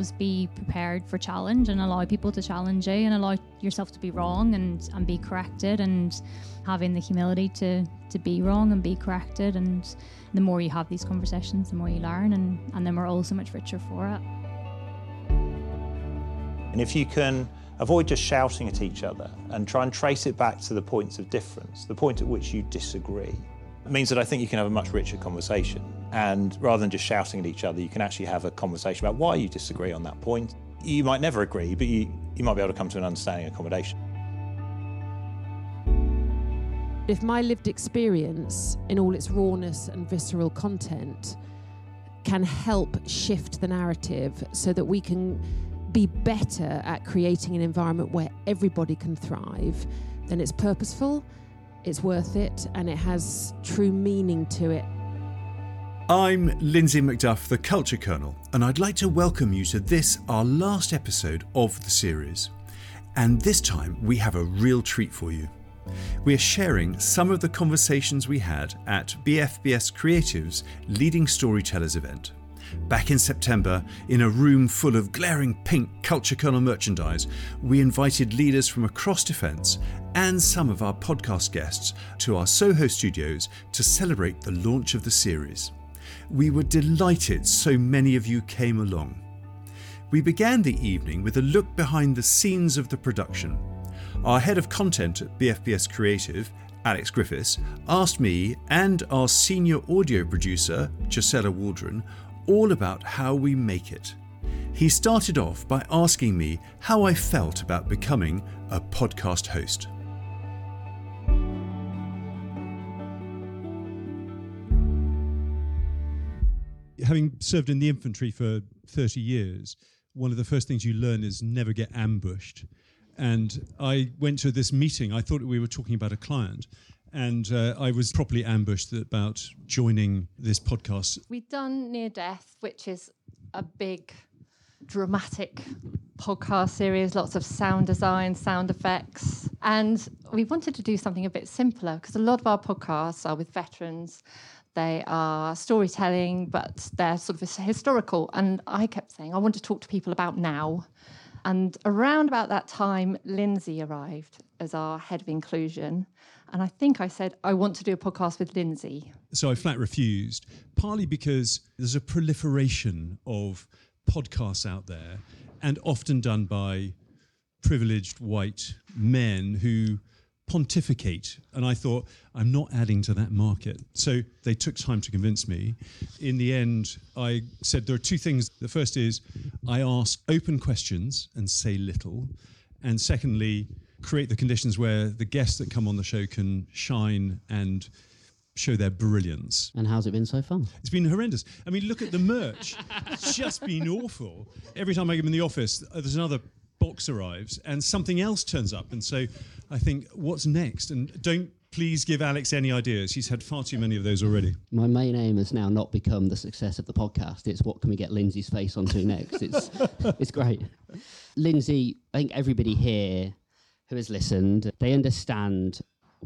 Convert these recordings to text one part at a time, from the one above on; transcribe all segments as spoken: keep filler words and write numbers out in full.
always be prepared for challenge and allow people to challenge you and allow yourself to be wrong and, and be corrected, and having the humility to, to be wrong and be corrected. And the more you have these conversations, the more you learn, and, and then we're all so much richer for it. And if you can avoid just shouting at each other and try and trace it back to the points of difference, the point at which you disagree, it means that I think you can have a much richer conversation. And rather than just shouting at each other, you can actually have a conversation about why you disagree on that point. You might never agree, but you, you might be able to come to an understanding and accommodation. If my lived experience in all its rawness and visceral content can help shift the narrative so that we can be better at creating an environment where everybody can thrive, then it's purposeful, it's worth it, and it has true meaning to it. I'm Lindsay Macduff, the Culture Kernel, and I'd like to welcome you to this, our last episode of the series. And this time we have a real treat for you. We are sharing some of the conversations we had at B F B S Creative's Leading Storytellers event. Back in September, in a room full of glaring pink Culture Kernel merchandise, we invited leaders from across defence and some of our podcast guests to our Soho studios to celebrate the launch of the series. We were delighted so many of you came along. We began the evening with a look behind the scenes of the production. Our head of content at B F B S Creative, Alex Griffiths, asked me and our senior audio producer, Gisela Waldron, all about how we make it. He started off by asking me how I felt about becoming a podcast host. Having served in the infantry for thirty years, one of the first things you learn is never get ambushed. And I went to this meeting, I thought we were talking about a client, and uh, I was properly ambushed about joining this podcast. We've done Near Death, which is a big, dramatic podcast series, lots of sound design, sound effects. And we wanted to do something a bit simpler, because a lot of our podcasts are with veterans. They are storytelling, but they're sort of historical. And I kept saying, I want to talk to people about now. And around about that time, Lindsay arrived as our head of inclusion. And I think I said, I want to do a podcast with Lindsay. So I flat refused, partly because there's a proliferation of podcasts out there, and often done by privileged white men who pontificate. And I thought, I'm not adding to that market. So they took time to convince me. In the end, I said there are two things. The first is I ask open questions and say little. And secondly, create the conditions where the guests that come on the show can shine and show their brilliance. And how's it been so far? It's been horrendous. I mean, look at the merch. It's just been awful. Every time I come in the office, there's another box arrives and something else turns up. And so I think, what's next? And don't please give Alex any ideas. He's had far too many of those already. My main aim has now not become the success of the podcast. It's what can we get Lindsay's face onto next. It's it's great. Lindsay, I think everybody here who has listened, they understand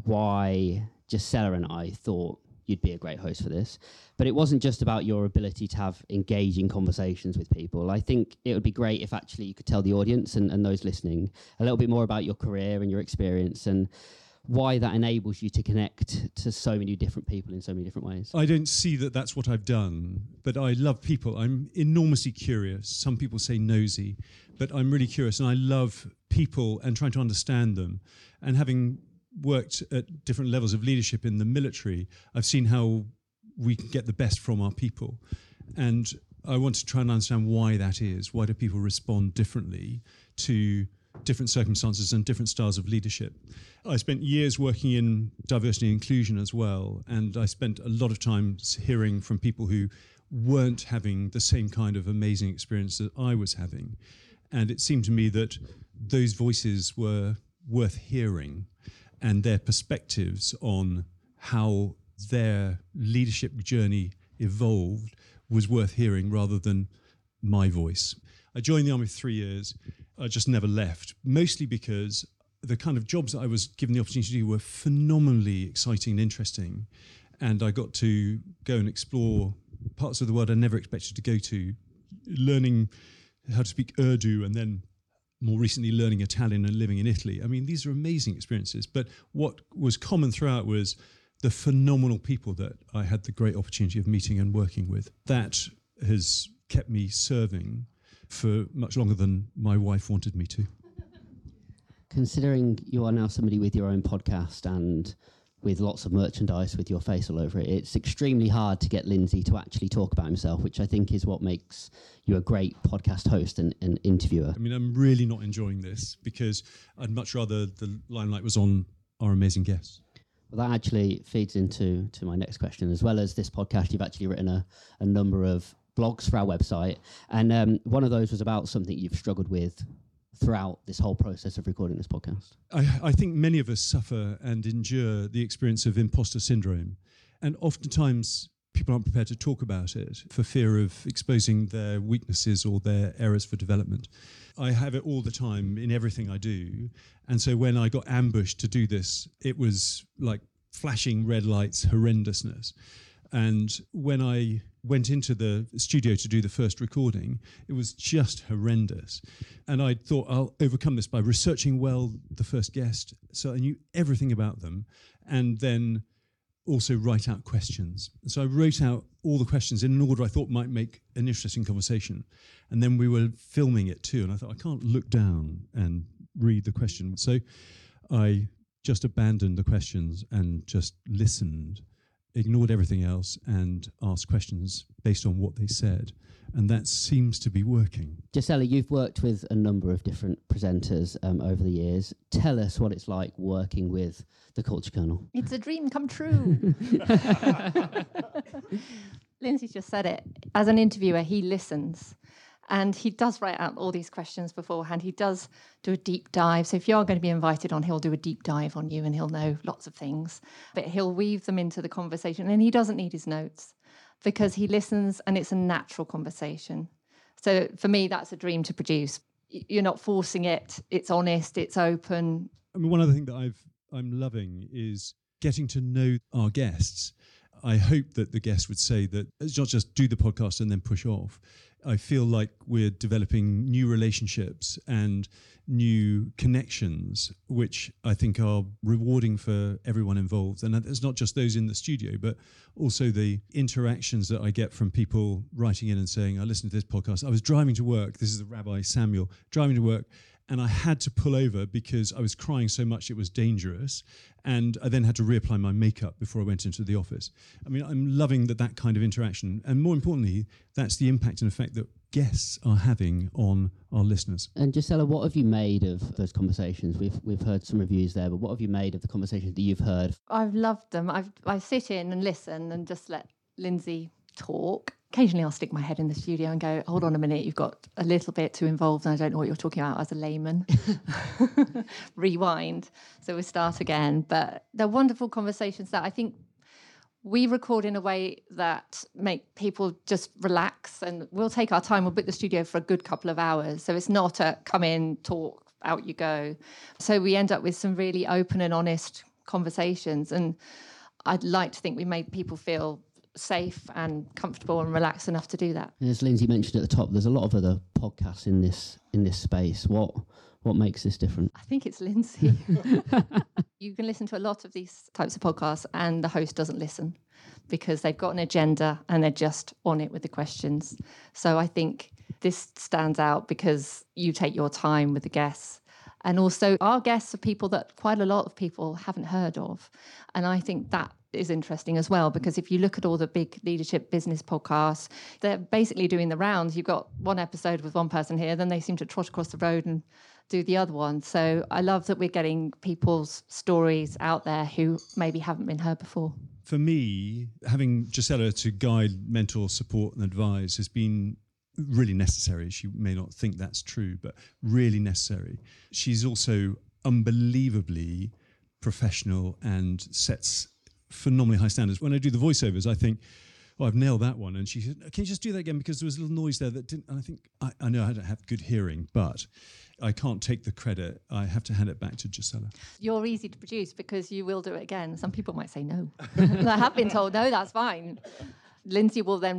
why Gisela and I thought you'd be a great host for this. But it wasn't just about your ability to have engaging conversations with people. I think it would be great if actually you could tell the audience and, and those listening a little bit more about your career and your experience and why that enables you to connect to so many different people in so many different ways. I don't see that that's what I've done, but I love people. I'm enormously curious. Some people say nosy, but I'm really curious, and I love people and trying to understand them. And having worked at different levels of leadership in the military, I've seen how we can get the best from our people. And I want to try and understand why that is. Why do people respond differently to different circumstances and different styles of leadership? I spent years working in diversity and inclusion as well, and I spent a lot of time hearing from people who weren't having the same kind of amazing experience that I was having. And it seemed to me that those voices were worth hearing, and their perspectives on how their leadership journey evolved was worth hearing rather than my voice. I joined the army for three years. I just never left, mostly because the kind of jobs that I was given the opportunity to do were phenomenally exciting and interesting. And I got to go and explore parts of the world I never expected to go to, learning how to speak Urdu, and then more recently learning Italian and living in Italy. I mean, these are amazing experiences. But what was common throughout was the phenomenal people that I had the great opportunity of meeting and working with. That has kept me serving for much longer than my wife wanted me to. Considering you are now somebody with your own podcast and with lots of merchandise with your face all over it, it's extremely hard to get Lindsay to actually talk about himself, which I think is what makes you a great podcast host and, and interviewer. I mean, I'm really not enjoying this because I'd much rather the limelight was on our amazing guests. Well, that actually feeds into to my next question. As well as this podcast, you've actually written a, a number of blogs for our website. And um, one of those was about something you've struggled with throughout this whole process of recording this podcast. I, I think many of us suffer and endure the experience of imposter syndrome. And oftentimes people aren't prepared to talk about it for fear of exposing their weaknesses or their errors for development. I have it all the time in everything I do. And so when I got ambushed to do this, it was like flashing red lights, horrendousness. And when I went into the studio to do the first recording, it was just horrendous. And I thought I'll overcome this by researching well the first guest, so I knew everything about them, and then also write out questions. So I wrote out all the questions in an order I thought might make an interesting conversation. And then we were filming it too, and I thought I can't look down and read the question. So I just abandoned the questions and just listened, ignored everything else, and asked questions based on what they said. And that seems to be working. Gisela, you've worked with a number of different presenters um, over the years. Tell us what it's like working with the Culture Kernel. It's a dream come true. Lindsay just said it. As an interviewer, he listens. And he does write out all these questions beforehand. He does do a deep dive. So if you are going to be invited on, he'll do a deep dive on you and he'll know lots of things. But he'll weave them into the conversation. And he doesn't need his notes because he listens and it's a natural conversation. So for me, that's a dream to produce. You're not forcing it. It's honest. It's open. I mean, one other thing that I've, I'm loving is getting to know our guests. I hope that the guests would say that it's not just do the podcast and then push off. I feel like we're developing new relationships and new connections, which I think are rewarding for everyone involved. And it's not just those in the studio, but also the interactions that I get from people writing in and saying, I listened to this podcast. I was driving to work. This is the Rabbi Samuel, driving to work. And I had to pull over because I was crying so much it was dangerous. And I then had to reapply my makeup before I went into the office. I mean, I'm loving that that kind of interaction. And more importantly, that's the impact and effect that guests are having on our listeners. And Gisela, what have you made of those conversations? We've we've heard some reviews there, but what have you made of the conversations that you've heard? I've loved them. I've, I sit in and listen and just let Lindsay talk. Occasionally I'll stick my head in the studio and go, hold on a minute, you've got a little bit too involved and I don't know what you're talking about as a layman. Rewind. So we'll start again. But they're wonderful conversations that I think we record in a way that make people just relax, and we'll take our time. We'll book the studio for a good couple of hours. So it's not a come in, talk, out you go. So we end up with some really open and honest conversations. And I'd like to think we made people feel safe and comfortable and relaxed enough to do that. As Lindsay mentioned at the top, there's a lot of other podcasts in this in this space. What what makes this different? I think it's Lindsay. You can listen to a lot of these types of podcasts and the host doesn't listen because they've got an agenda and they're just on it with the questions. So I think this stands out because you take your time with the guests. And also our guests are people that quite a lot of people haven't heard of. And I think that is interesting as well, because if you look at all the big leadership business podcasts, they're basically doing the rounds. You've got one episode with one person here, then they seem to trot across the road and do the other one. So I love that we're getting people's stories out there who maybe haven't been heard before. For me, having Gisela to guide, mentor, support and advise has been really necessary. She may not think that's true, but really necessary. She's also unbelievably professional and sets phenomenally high standards. When I do the voiceovers, I think, oh, I've nailed that one. And she said, can you just do that again? Because there was a little noise there that didn't, and I think, I, I know I don't have good hearing, but I can't take the credit. I have to hand it back to Gisela. You're easy to produce because you will do it again. Some people might say no. I have been told, no, that's fine. Lindsay will then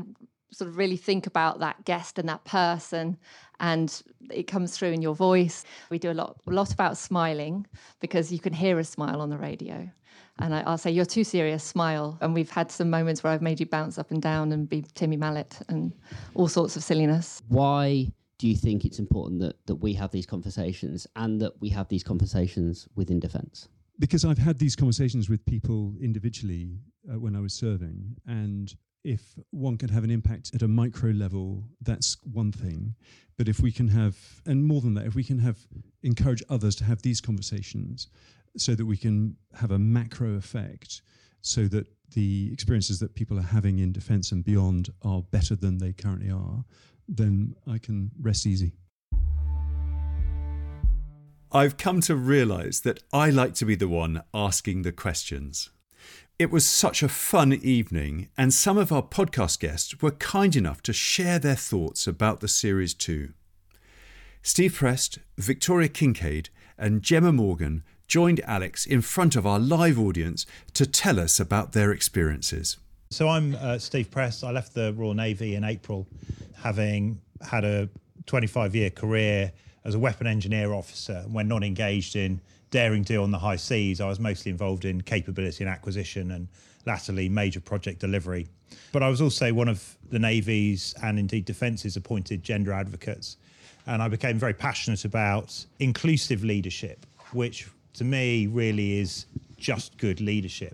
sort of really think about that guest and that person, and it comes through in your voice. We do a lot, a lot about smiling, because you can hear a smile on the radio. And I, I'll say, you're too serious, smile. And we've had some moments where I've made you bounce up and down and be Timmy Mallet and all sorts of silliness. Why do you think it's important that, that we have these conversations and that we have these conversations within defence? Because I've had these conversations with people individually uh, when I was serving, and if one can have an impact at a micro level, that's one thing. But if we can have, and more than that, if we can have encourage others to have these conversations so that we can have a macro effect, so that the experiences that people are having in defence and beyond are better than they currently are, then I can rest easy. I've come to realise that I like to be the one asking the questions. It was such a fun evening, and some of our podcast guests were kind enough to share their thoughts about the series too. Steve Prest, Victoria Kincaid and Gemma Morgan joined Alex in front of our live audience to tell us about their experiences. So I'm uh, Steve Prest. I left the Royal Navy in April, having had a twenty-five year career as a weapon engineer officer. When not engaged in daring do on the high seas, I was mostly involved in capability and acquisition and latterly major project delivery. But I was also one of the Navy's and indeed Defence's appointed gender advocates. And I became very passionate about inclusive leadership, which to me really is just good leadership.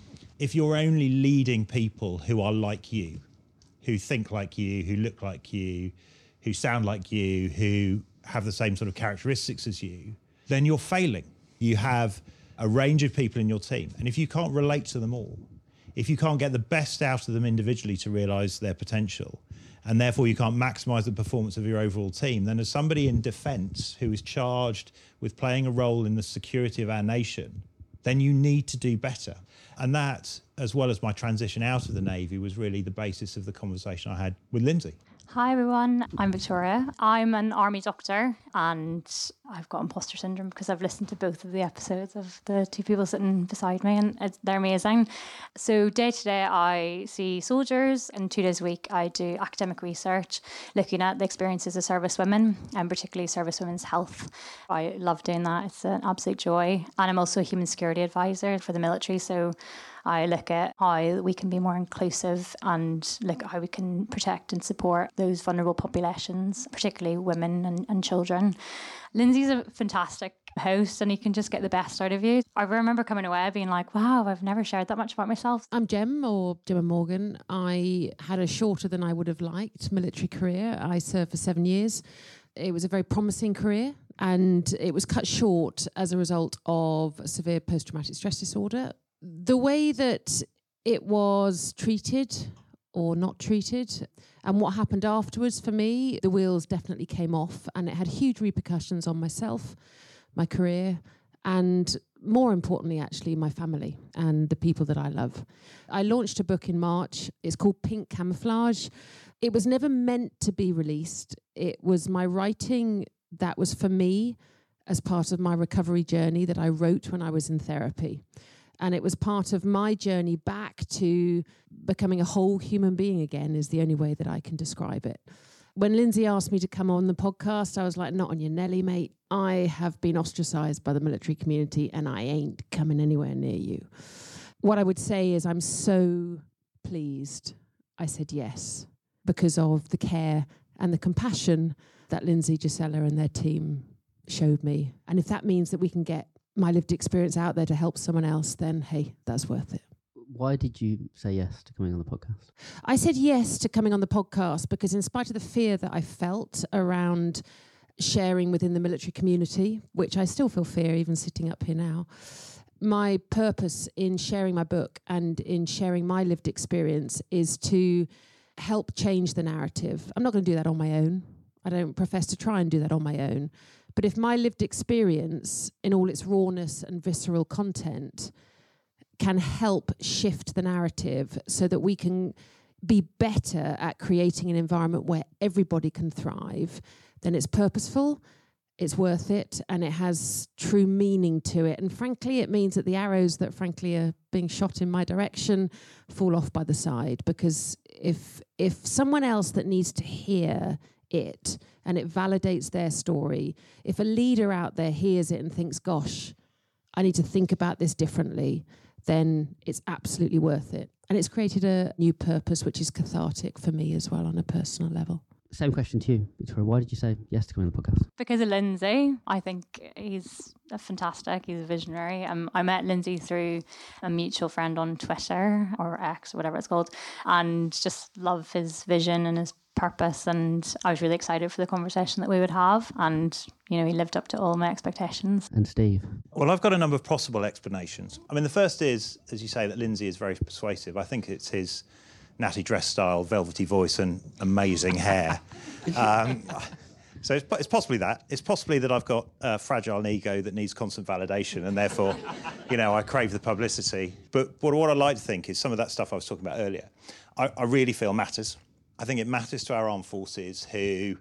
If you're only leading people who are like you, who think like you, who look like you, who sound like you, who have the same sort of characteristics as you, then you're failing. You have a range of people in your team. And if you can't relate to them all, if you can't get the best out of them individually to realise their potential, and therefore you can't maximise the performance of your overall team, then as somebody in defence who is charged with playing a role in the security of our nation, then you need to do better. And that, as well as my transition out of the Navy, was really the basis of the conversation I had with Lindsay. Hi everyone, I'm Victoria. I'm an army doctor and I've got imposter syndrome because I've listened to both of the episodes of the two people sitting beside me and it's, they're amazing. So day to day I see soldiers, and two days a week I do academic research looking at the experiences of service women and particularly service women's health. I love doing that, it's an absolute joy. And I'm also a human security advisor for the military, so I look at how we can be more inclusive and look at how we can protect and support those vulnerable populations, particularly women and, and children. Lindsay's a fantastic host and he can just get the best out of you. I remember coming away being like, wow, I've never shared that much about myself. I'm Gem, or Gemma Morgan. I had a shorter than I would have liked military career. I served for seven years. It was a very promising career and it was cut short as a result of severe post-traumatic stress disorder. The way that it was treated or not treated and what happened afterwards, for me, the wheels definitely came off and it had huge repercussions on myself, my career, and more importantly, actually, my family and the people that I love. I launched a book in March. It's called Pink Camouflage. It was never meant to be released. It was my writing that was for me as part of my recovery journey that I wrote when I was in therapy. And it was part of my journey back to becoming a whole human being again, is the only way that I can describe it. When Lindsay asked me to come on the podcast, I was like, not on your Nelly, mate. I have been ostracised by the military community and I ain't coming anywhere near you. What I would say is I'm so pleased I said yes because of the care and the compassion that Lindsay, Gisela and their team showed me. And if that means that we can get my lived experience out there to help someone else, then hey, that's worth it. Why did you say yes to coming on the podcast? I said yes to coming on the podcast because in spite of the fear that I felt around sharing within the military community, which I still feel fear even sitting up here now, my purpose in sharing my book and in sharing my lived experience is to help change the narrative. I'm not going to do that on my own. I don't profess to try and do that on my own. But if my lived experience in all its rawness and visceral content can help shift the narrative so that we can be better at creating an environment where everybody can thrive, then it's purposeful, it's worth it and it has true meaning to it. And frankly, it means that the arrows that frankly are being shot in my direction fall off by the side, because if if someone else that needs to hear it and it validates their story, if a leader out there hears it and thinks, gosh, I need to think about this differently, then it's absolutely worth it. And it's created a new purpose, which is cathartic for me as well on a personal level. Same question to you, Victoria. Why did you say yes to come on the podcast? Because of Lindsay. I think he's a fantastic. He's a visionary. Um, I met Lindsay through a mutual friend on Twitter, or X, or whatever it's called, and just love his vision and his purpose. And I was really excited for the conversation that we would have. And, you know, he lived up to all my expectations. And Steve? Well, I've got a number of possible explanations. I mean, the first is, as you say, that Lindsay is very persuasive. I think it's his natty dress style, velvety voice and amazing hair. Um, so it's, it's possibly that. It's possibly that I've got a fragile ego that needs constant validation and therefore, you know, I crave the publicity. But what, what I like to think is some of that stuff I was talking about earlier, I, I really feel matters. I think it matters to our armed forces who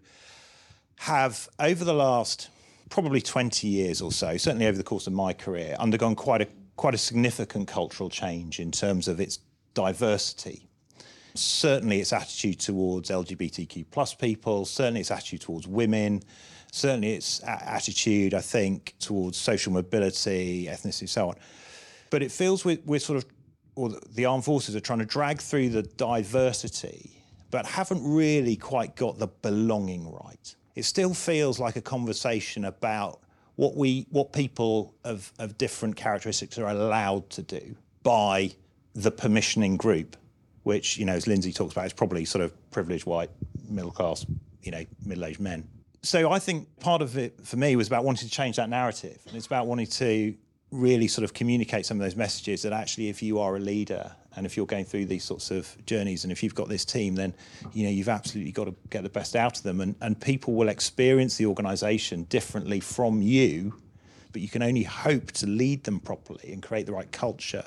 have, over the last probably twenty years or so, certainly over the course of my career, undergone quite a, quite a significant cultural change in terms of its diversity. Certainly its attitude towards L G B T Q plus people, certainly its attitude towards women, certainly its a- attitude, I think, towards social mobility, ethnicity, so on. But it feels we're, we're sort of, or the armed forces are trying to drag through the diversity, but haven't really quite got the belonging right. It still feels like a conversation about what we, what people of, of different characteristics are allowed to do by the permissioning group, which, you know, as Lindsay talks about, is probably sort of privileged, white, middle class, you know, middle-aged men. So I think part of it for me was about wanting to change that narrative. And it's about wanting to really sort of communicate some of those messages that actually if you are a leader and if you're going through these sorts of journeys and if you've got this team, then, you know, you've absolutely got to get the best out of them. And, and people will experience the organisation differently from you, but you can only hope to lead them properly and create the right culture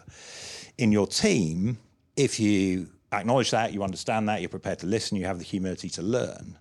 in your team if you acknowledge that, you understand that, you're prepared to listen, you have the humility to learn.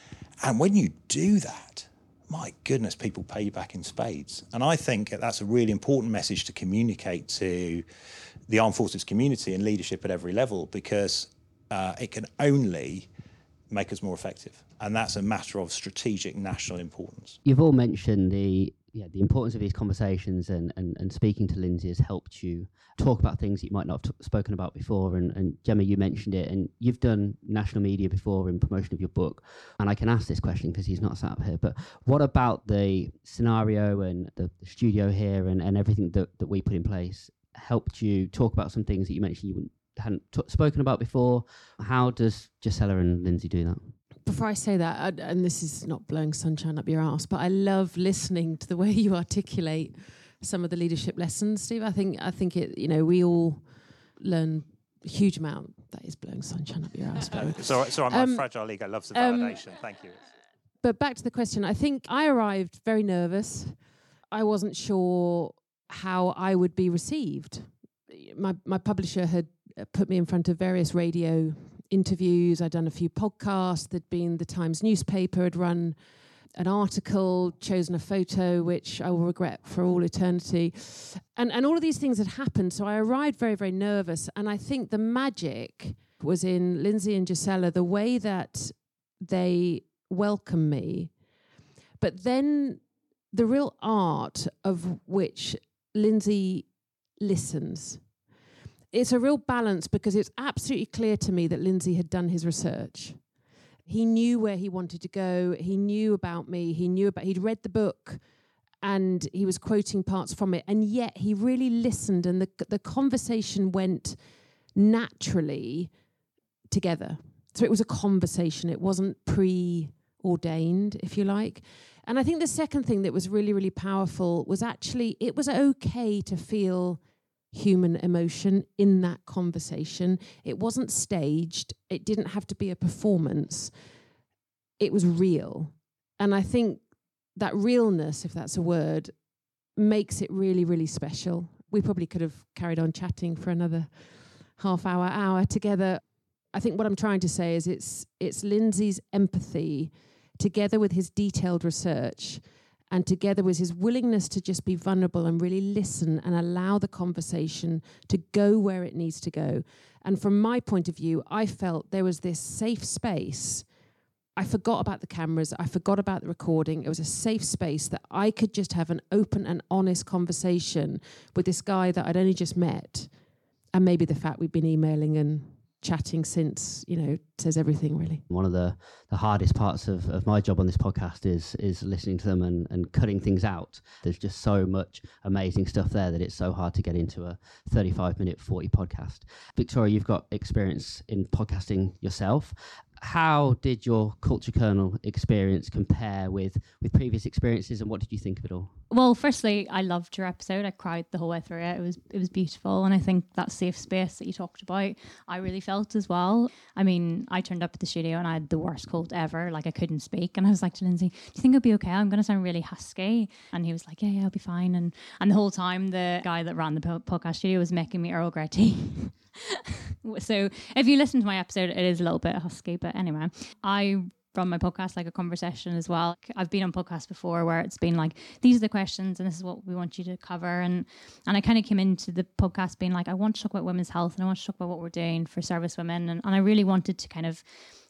And when you do that, my goodness, people pay you back in spades. And I think that's a really important message to communicate to the armed forces community and leadership at every level, because uh, it can only make us more effective. And that's a matter of strategic national importance. You've all mentioned the yeah the importance of these conversations, and, and, and speaking to Lindsay has helped you talk about things that you might not have t- spoken about before. And, and Gemma, you mentioned it, and you've done national media before in promotion of your book. And I can ask this question because he's not sat up here, but what about the scenario and the, the studio here and, and everything that, that we put in place helped you talk about some things that you mentioned you wouldn't, hadn't t- spoken about before? How does Gisela and Lindsay do that? Before I say that, I, and this is not blowing sunshine up your arse, but I love listening to the way you articulate some of the leadership lessons, Steve. I think I think it. You know, we all learn a huge amount. That is blowing sunshine up your ass. But So, so my Um, fragile ego loves the um, validation. Thank you. but back to the question. I think I arrived very nervous. I wasn't sure how I would be received. My my publisher had uh, put me in front of various radio interviews. I'd done a few podcasts. There'd been the Times newspaper had run an article, chosen a photo, which I will regret for all eternity. And and all of these things had happened. So I arrived very, very nervous. And I think the magic was in Lindsay and Gisela, the way that they welcome me. But then the real art of which Lindsay listens. It's a real balance, because it's absolutely clear to me that Lindsay had done his research. He knew where he wanted to go. He knew about me. He knew about, he'd read the book and he was quoting parts from it. And yet he really listened, and the the conversation went naturally together. So it was a conversation. It wasn't preordained, if you like. And I think the second thing that was really, really powerful was actually it was okay to feel human emotion in that conversation. It wasn't staged. It didn't have to be a performance. It was real. And I think that realness, if that's a word, makes it really, really special. We probably could have carried on chatting for another half hour, hour together. I think what I'm trying to say is it's it's Lindsay's empathy together with his detailed research And together was his willingness to just be vulnerable and really listen and allow the conversation to go where it needs to go. And from my point of view, I felt there was this safe space. I forgot about the cameras. I forgot about the recording. It was a safe space that I could just have an open and honest conversation with this guy that I'd only just met. And maybe the fact we've been emailing and chatting since, you know, says everything really. One of the, the hardest parts of, of my job on this podcast is is listening to them and, and cutting things out. There's just so much amazing stuff there that it's so hard to get into a thirty-five minute, forty podcast. Victoria, you've got experience in podcasting yourself. How did your Culture Kernel experience compare with, with previous experiences, and what did you think of it all? Well, firstly, I loved your episode. I cried the whole way through it. It was it was beautiful, and I think that safe space that you talked about, I really felt as well. I mean, I turned up at the studio and I had the worst cold ever. Like, I couldn't speak, and I was like to Lindsay, "Do you think I'll be okay? I'm going to sound really husky." And he was like, "Yeah, yeah, I'll be fine." And and the whole time, the guy that ran the po- podcast studio was making me Earl Grey tea. So if you listen to my episode, it is a little bit husky, but anyway, I run my podcast like a conversation as well. I've been on podcasts before where it's been like, these are the questions and this is what we want you to cover. And and I kind of came into the podcast being like, I want to talk about women's health and I want to talk about what we're doing for service women. And, and I really wanted to kind of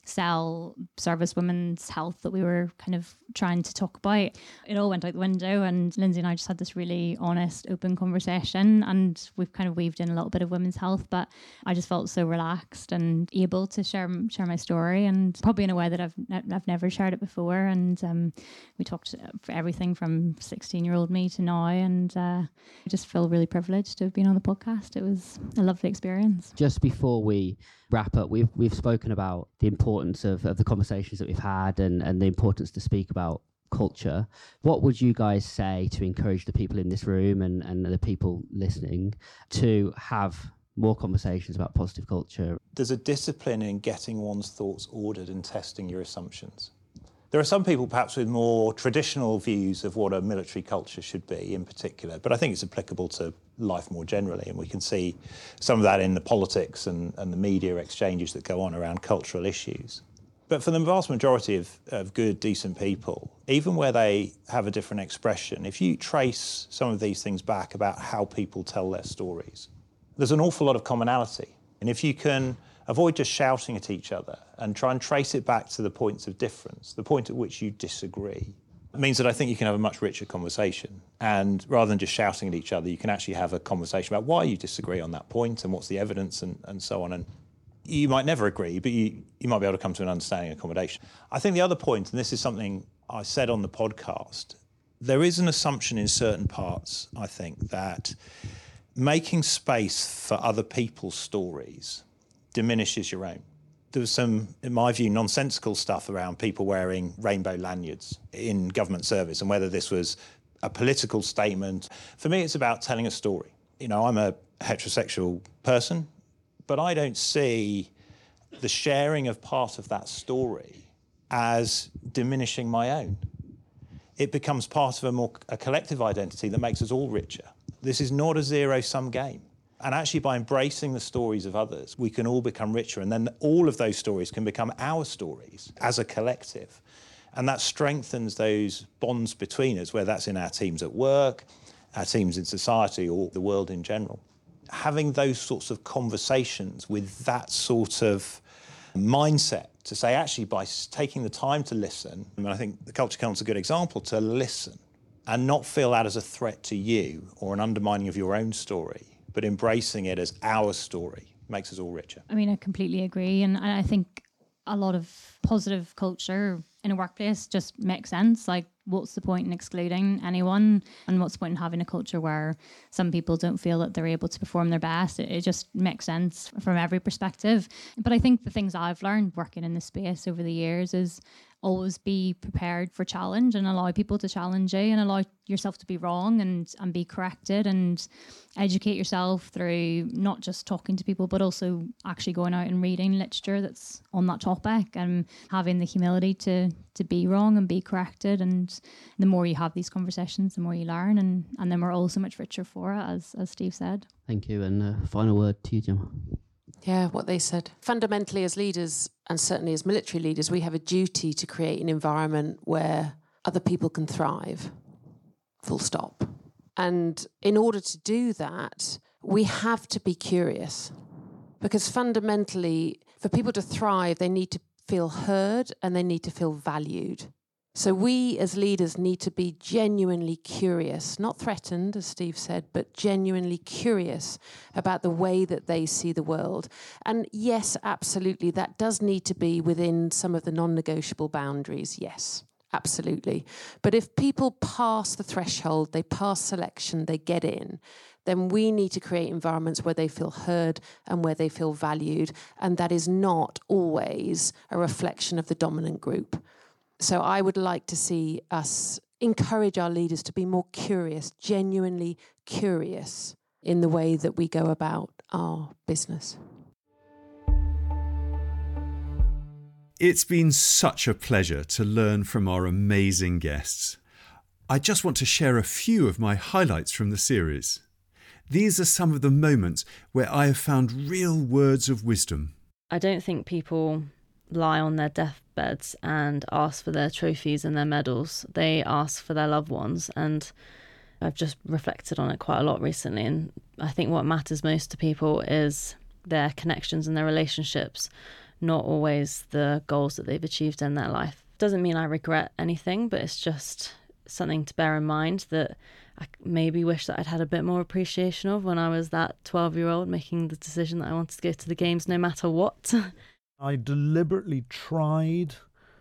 sell service women's health that we were kind of trying to talk about. It all went out the window, and Lindsay and I just had this really honest, open conversation, and we've kind of weaved in a little bit of women's health, but I just felt so relaxed and able to share share my story, and probably in a way that I've ne- I've never shared it before. And um, we talked for everything from sixteen year old me to now, and uh, I just feel really privileged to have been on the podcast. It was a lovely experience. Just before we wrap up, we've we've spoken about the importance of, of the conversations that we've had and, and the importance to speak about culture. What would you guys say to encourage the people in this room and, and the people listening to have more conversations about positive culture? There's a discipline in getting one's thoughts ordered and testing your assumptions. There are some people perhaps with more traditional views of what a military culture should be in particular, but I think it's applicable to life more generally, and we can see some of that in the politics and, and the media exchanges that go on around cultural issues. But for the vast majority of, of good, decent people, even where they have a different expression, if you trace some of these things back about how people tell their stories, there's an awful lot of commonality. And if you can avoid just shouting at each other and try and trace it back to the points of difference, the point at which you disagree, it means that I think you can have a much richer conversation. And rather than just shouting at each other, you can actually have a conversation about why you disagree on that point and what's the evidence and, and so on. And you might never agree, but you, you might be able to come to an understanding and accommodation. I think the other point, and this is something I said on the podcast, there is an assumption in certain parts, I think, that making space for other people's stories diminishes your own. There was some, in my view, nonsensical stuff around people wearing rainbow lanyards in government service and whether this was a political statement. For me, it's about telling a story. You know, I'm a heterosexual person, but I don't see the sharing of part of that story as diminishing my own. It becomes part of a more a collective identity that makes us all richer. This is not a zero-sum game. And actually, by embracing the stories of others, we can all become richer. And then all of those stories can become our stories as a collective. And that strengthens those bonds between us, whether that's in our teams at work, our teams in society, or the world in general. Having those sorts of conversations with that sort of mindset to say, actually, by taking the time to listen, I mean, I think the Culture Kernel is a good example, to listen and not feel that as a threat to you or an undermining of your own story, but embracing it as our story makes us all richer. I mean, I completely agree. And I think a lot of positive culture in a workplace just makes sense. Like, what's the point in excluding anyone? And what's the point in having a culture where some people don't feel that they're able to perform their best? It, it just makes sense from every perspective. But I think the things I've learned working in this space over the years is always be prepared for challenge and allow people to challenge you and allow yourself to be wrong and, and be corrected, and educate yourself through not just talking to people, but also actually going out and reading literature that's on that topic and having the humility to to be wrong and be corrected. And the more you have these conversations, the more you learn, and, and then we're all so much richer for it, as, as Steve said. Thank you. And uh, final word to you, Gemma. Yeah, what they said. Fundamentally, as leaders, and certainly as military leaders, we have a duty to create an environment where other people can thrive. full stop. And in order to do that, we have to be curious. Because fundamentally, for people to thrive, they need to feel heard and they need to feel valued. So we as leaders need to be genuinely curious, not threatened, as Steve said, but genuinely curious about the way that they see the world. And yes, absolutely, that does need to be within some of the non-negotiable boundaries, yes. Absolutely. But if people pass the threshold, they pass selection, they get in, then we need to create environments where they feel heard and where they feel valued. And that is not always a reflection of the dominant group. So I would like to see us encourage our leaders to be more curious, genuinely curious in the way that we go about our business. It's been such a pleasure to learn from our amazing guests. I just want to share a few of my highlights from the series. These are some of the moments where I have found real words of wisdom. I don't think people lie on their deathbeds and ask for their trophies and their medals. They ask for their loved ones, and I've just reflected on it quite a lot recently, and I think what matters most to people is their connections and their relationships, not always the goals that they've achieved in their life. Doesn't mean I regret anything, but it's just something to bear in mind that I maybe wish that I'd had a bit more appreciation of when I was that twelve-year-old making the decision that I wanted to go to the games no matter what. I deliberately tried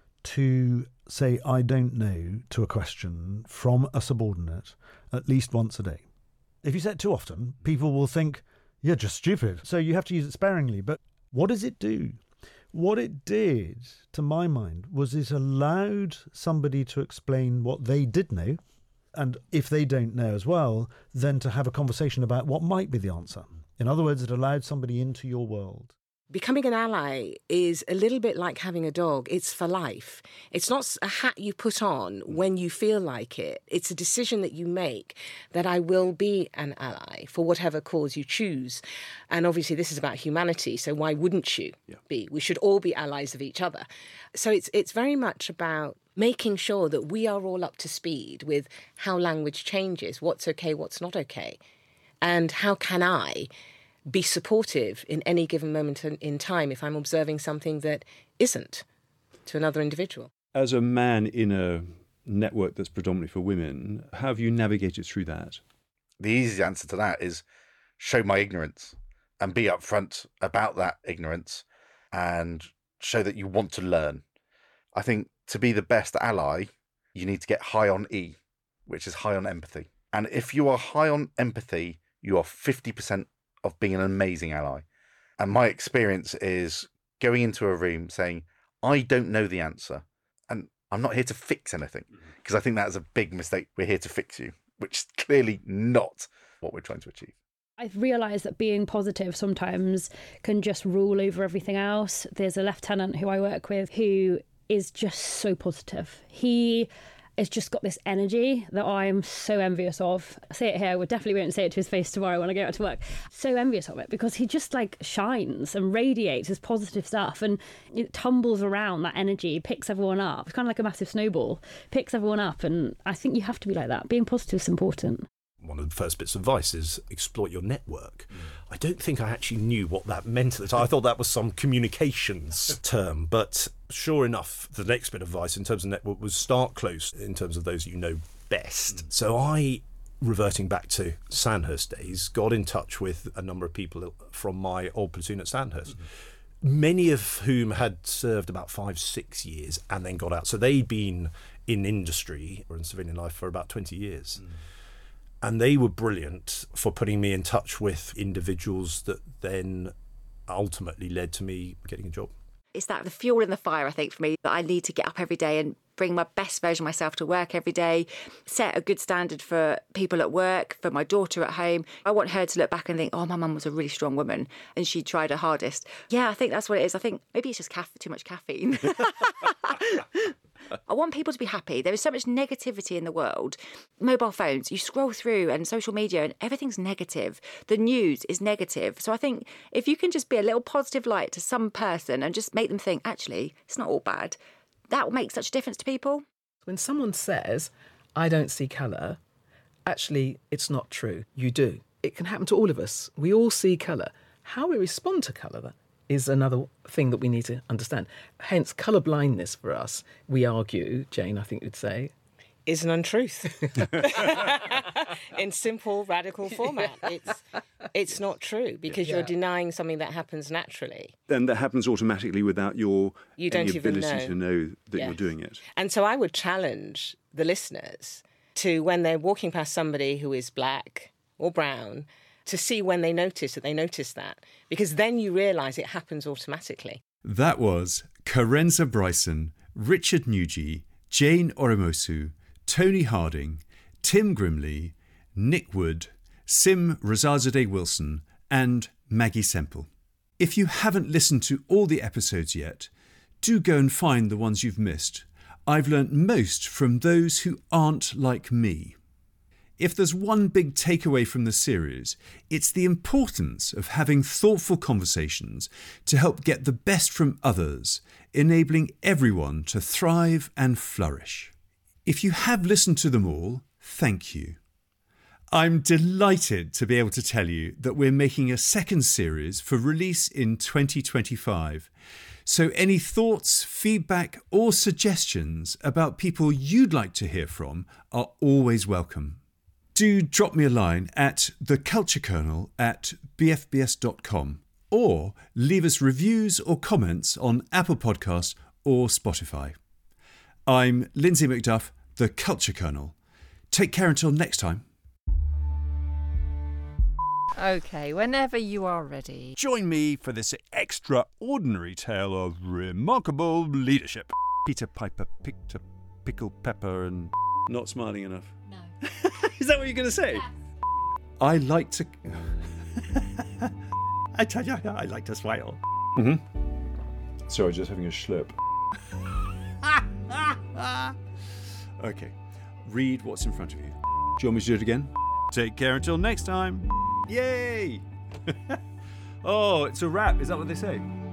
to say I don't know to a question from a subordinate at least once a day. If you say it too often, people will think you're just stupid. So you have to use it sparingly. But what does it do? What it did, to my mind, was it allowed somebody to explain what they did know, and if they don't know as well, then to have a conversation about what might be the answer. In other words, it allowed somebody into your world. Becoming an ally is a little bit like having a dog. It's for life. It's not a hat you put on when you feel like it. It's a decision that you make that I will be an ally for whatever cause you choose. And obviously this is about humanity, so why wouldn't you yeah. be? We should all be allies of each other. So it's it's very much about making sure that we are all up to speed with how language changes, what's okay, what's not okay, and how can I be supportive in any given moment in, in time if I'm observing something that isn't to another individual. As a man in a network that's predominantly for women, how have you navigated through that? The easy answer to that is show my ignorance and be upfront about that ignorance and show that you want to learn. I think to be the best ally, you need to get high on E, which is high on empathy. And if you are high on empathy, you are fifty percent of being an amazing ally. And my experience is going into a room saying, I don't know the answer, and I'm not here to fix anything, because I think that is a big mistake. We're here to fix you, which is clearly not what we're trying to achieve. I've realised that being positive sometimes can just rule over everything else. There's a lieutenant who I work with who is just so positive. He has just got this energy that I'm so envious of. I say it here, I would definitely won't say it to his face tomorrow when I go out to work. So envious of it, because he just like shines and radiates his positive stuff, and it tumbles around that energy, picks everyone up. It's kind of like a massive snowball, picks everyone up, and I think you have to be like that. Being positive is important. One of the first bits of advice is exploit your network. Mm. I don't think I actually knew what that meant at the time. I thought that was some communications term, but sure enough, the next bit of advice in terms of network was start close in terms of those you know best. Mm. So I, reverting back to Sandhurst days, got in touch with a number of people from my old platoon at Sandhurst, mm-hmm. many of whom had served about five, six years and then got out. So they'd been in industry or in civilian life for about twenty years. Mm. And they were brilliant for putting me in touch with individuals that then ultimately led to me getting a job. It's that the fuel in the fire, I think, for me, that I need to get up every day and bring my best version of myself to work every day, set a good standard for people at work, for my daughter at home. I want her to look back and think, oh, my mum was a really strong woman and she tried her hardest. Yeah, I think that's what it is. I think maybe it's just caf- too much caffeine. I want people to be happy. There is so much negativity in the world. Mobile phones, you scroll through, and social media, and everything's negative. The news is negative. So I think if you can just be a little positive light to some person and just make them think, actually, it's not all bad, that will make such a difference to people. When someone says, I don't see colour, actually, it's not true. You do. It can happen to all of us. We all see colour. How we respond to colour is another thing that we need to understand. Hence, colour blindness for us, we argue, Jane, I think you'd say, is an untruth. In simple, radical format. It's it's not true because yeah. you're denying something that happens naturally. Then that happens automatically without your you don't any even ability know. to know that yes. you're doing it. And so I would challenge the listeners to, when they're walking past somebody who is black or brown, to see when they notice that they notice that, because then you realise it happens automatically. That was Karenza Bryson, Richard Nugee, Jane Orimosu, Tony Harding, Tim Grimley, Nick Wood, Sim Razazadeh Wilson, and Maggie Semple. If you haven't listened to all the episodes yet, do go and find the ones you've missed. I've learnt most from those who aren't like me. If there's one big takeaway from the series, it's the importance of having thoughtful conversations to help get the best from others, enabling everyone to thrive and flourish. If you have listened to them all, thank you. I'm delighted to be able to tell you that we're making a second series for release in twenty twenty-five. So any thoughts, feedback or suggestions about people you'd like to hear from are always welcome. Do drop me a line at theculturekernel at b f b s dot com or leave us reviews or comments on Apple Podcasts or Spotify. I'm Lindsay McDuff, the Culture Kernel. Take care until next time. Okay, whenever you are ready. Join me for this extraordinary tale of remarkable leadership. Peter Piper picked a pickled pepper and... Not smiling enough. No. Is that what you're going to say? Yes. I like to... I tell you, I like to smile. Mm-hmm. Sorry, just having a schlep. Okay, read what's in front of you. Do you want me to do it again? Take care until next time. Yay! Oh, it's a wrap. Is that what they say?